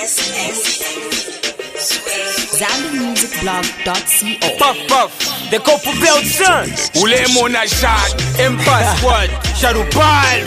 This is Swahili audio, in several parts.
ZambianMusicBlog.co. Puff, the couple belt son. Ulemo na shot, Empire Squad, Sharupal.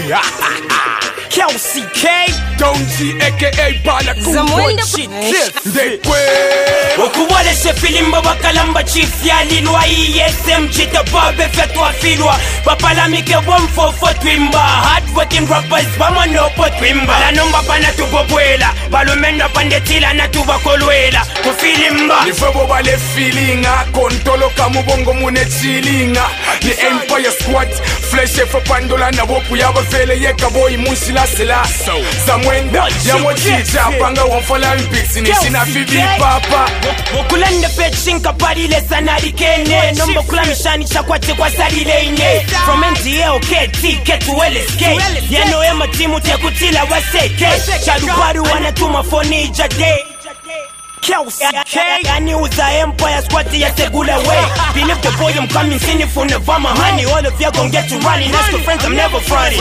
Kelsey K, don't see aka Bala Kumbo shit. They way. Okuwale se filimba bakalamba chief ya lilwa ESM chita babe fetwa filwa. Bapalamike 144 twimba. Hardworking rappers bama no po twimba. La nomba pana tubobwela. Balumenda pandetila na tubakolwela. Kufilimba. Nifebo bale feelinga. Kontolo kamubongo mune chilinga. The Empire Squad. Flesh for pandola na woku yaba fele yeka boy musila sila. Zamwenda ya mochicha. Panga wonfola mpiksi nishina fibi papa. Wokulanda pechinka parile sanari kene. Nombo kula mishani chakwate kwa salile ine. From NDA KT to LSK. Yano ema timu tekutila waseke. Chadubaru wanatuma foni jade. Kelsey K, yani uza Empire Squad ya segula way. Believe the boy I'm coming singing from the Vama honey. All of you gon' get to running. That's the friends I'm never fronting.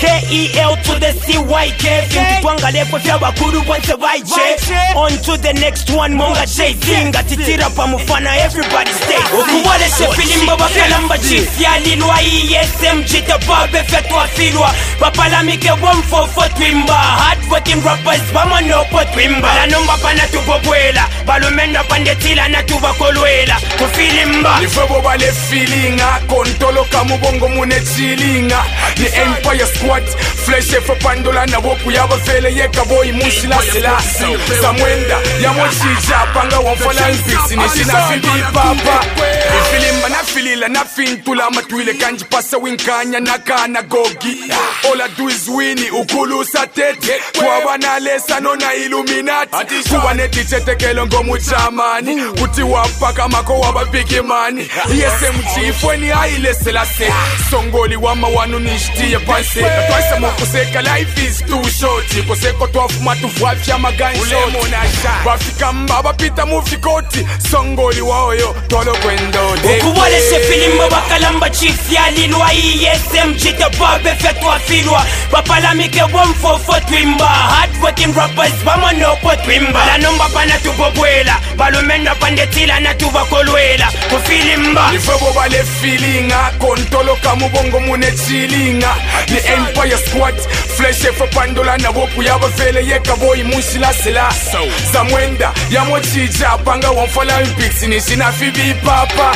KEL to the CYK. Finti twanga lepo fya bakuru wanse waiche. On to the next one monga J-Zinga. Titira pa mufana everybody stay. Okuwale se filimba bakalamba chief ya lilwa ESM jita babe fetwa filwa. Bapalamike 144 twimba. Hardworking rappers bama no po twimba. La nomba pana tubobwela. Balumenda pandetila na tubakolwela. Kufilimba Nifebo bale feelinga. Kontolo kamubongo mune chilinga. The Empire Squad. Flesh for pandola na woku yaba fele yeka boy musila sila. Zamwenda ya mochicha. Panga wonfola mpiksi nishina fibi papa. Filimba na filila na fintula matwile kanji pasa winkanya na kana gogi. All I do is winnie ukulu satete. Kwa wana lesa nona Illuminati. Kuwa neti chete kelongo muchamani. Kuti wapaka mako wabapiki mani. ESM chief weni haile selase. Songoli wama wanu nishtiye panse. Natwaisa mokuseka life is too short. Koseko twafu matufu afya maganshot. Bafika mbaba pita mufikoti. Songoli waoyo tolo kwendo. Okuwale se filimba bakalamba chief ya lilwa ESM jita babe fetwa filwa. Bapalamike 144 twimba. Hardworking rappers bama no po twimba. La nomba pana tubobwela. Balumenda pandetila na tubakolwela. Kufilimba Nifebo bale feelinga. Kontolo kamubongo mune chilinga. The Empire Squad. Flesh for pandola na woku yaba fele yeka boy musila sila. Zamwenda ya mochicha. Panga wonfola mpiksi nishina fibi papa.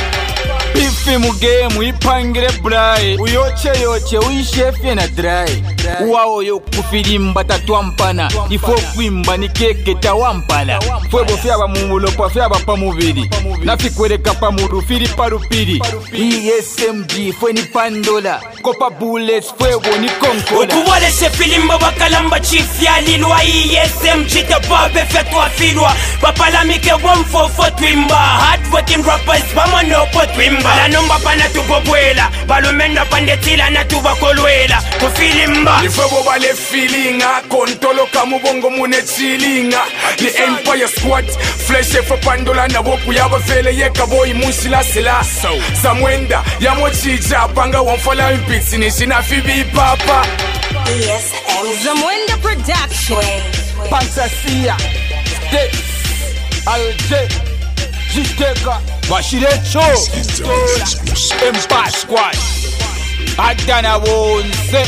Bifi mu game ipangire braai. Uyoche uishefye na dry. Uwao yo kufilimba tatwampana. Ifo kwimba ni keke tawampala. Fwebo fyaba mumulopa fyaba pa mubiri. Nafikwereka pa murufiri parupiri. ESMG fwe ni pandola. Kopa bullets fwebo ni konkola. Okuwale se filimba bakalamba chief ya lilwa ESM jita babe fetwa filwa. Bapalamike 144 twimba. Hardworking rappers bama no po twimba. La nomba pana tubobwela. Balumenda pandetila na tubakolwela. Kufilimba Nifebo bale feelinga. Kontolo kamubongo mune chilinga. The Empire Squad. Flesh for pandola na woku yaba fele yeka boy musila sila. Zamwenda ya mochicha. Panga wonfola mpiksi nishina fibi papa. ESM Zamwenda Production. Fantasia Sticks Alje Jiteka Bashirecho Empire Squad Adana Wonse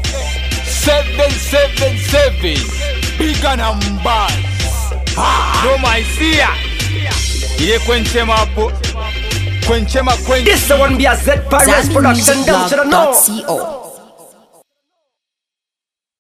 777 Bigger numbers No maisia Ile kwenchema hapo Kwenchema This one be a Z Pirates production. Don't you know? ZambianMusicBlog.co.